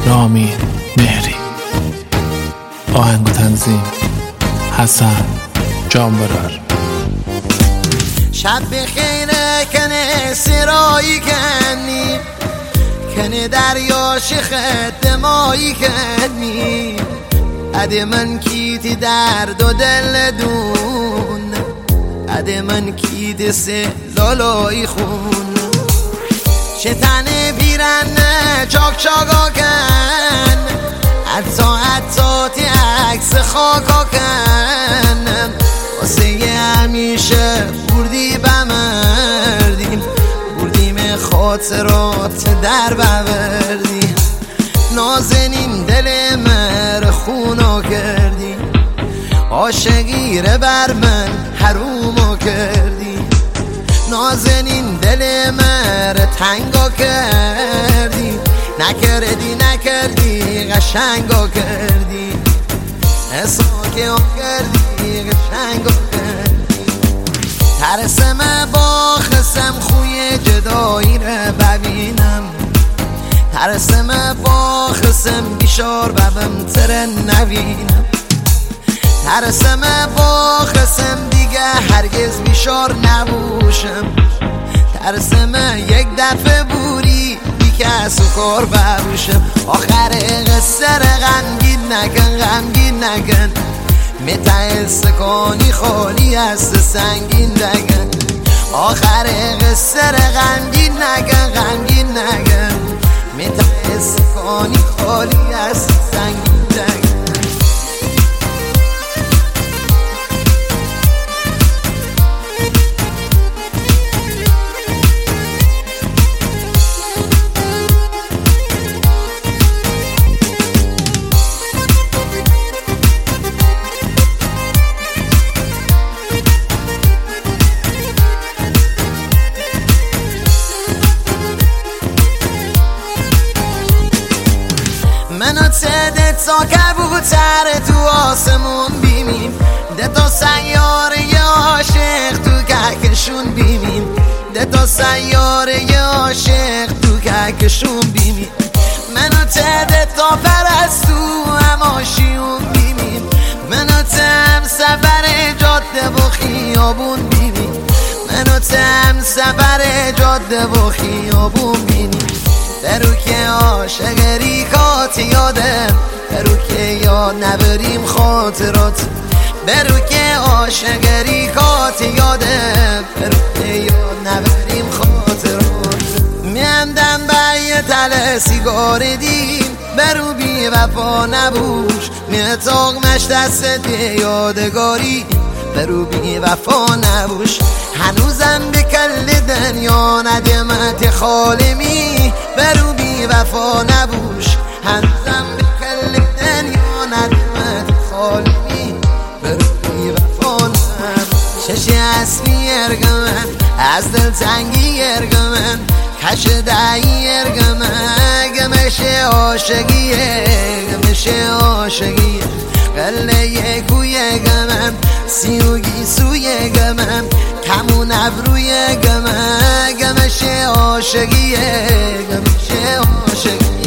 رامین مهری. آهنگ و تنظیم حسن جانبرار. شب بخیره کنه سرایی کنی، کنه دریاش خد مایی کنی. عده من کیتی درد و دل دون، عده من کیت سه لالایی خون. شتنه بیرنه چاک چاکا کن، حتی تی عکس خاکا کن. واسه همیشه بردی بمردیم، بردیم خاطرات در بوردی. نازنین دل مر خونو کردی، عاشقیره بر من حرومو کردی. نازنین دل مر تنگو کردی، نکردی قشنگو کردی. اساکه کردی قشنگو کردی. ترسم با خسم خوی جدایی رو ببینم، ترسم با خسم بیشار ببم تر نبینم. ترسم با خسم دیگه هرگز بیشار نبوشم. ترسم یک دفعه بوری بی کس و کار ببوشم. آخر قصه غمگین نکن، متا استکانی خالی است سنگین دگن. آخر قصه غمگین نکن، متا استکانی خالی است سنگین دگن. منو ده تا کبوتر تو آسمون بیمیم، ده تا سیاره عاشق تو کهکشون بیمیم، ده تا سیاره عاشق تو کهکشون بیمیم. منو ده تا پرستو هماشیون بیمیم، منو هم سفر جاده و خیابون بیمیم، منو هم سفر جاده و خیابون بیمیم. برو که عاشق ریکات یادم، برو که یاد نبریم خاطرات. برو که عاشق ریکات یادم، برو که یاد نبریم خاطرات. میندم به یه تله سیگار دیم، برو بی وفا نبوش میتاقمش دست یادگاری. برو بی وفا نبوش هنوزم به کل دنیا ندمت خالمی. برو بی وفا نبوش هنوزم به کل دنیا ندمت خالمی. برو بی وفا نبوش شش اصلی ارگمن، از دل تنگی ارگمن، کش دعی ارگمن. گمش عاشقیه، گمش عاشقیه، قله کوی گمم، سیوگی سوی گمم، کمون ابروی گمم. گمش عاشقیه، گمش عاشقیه.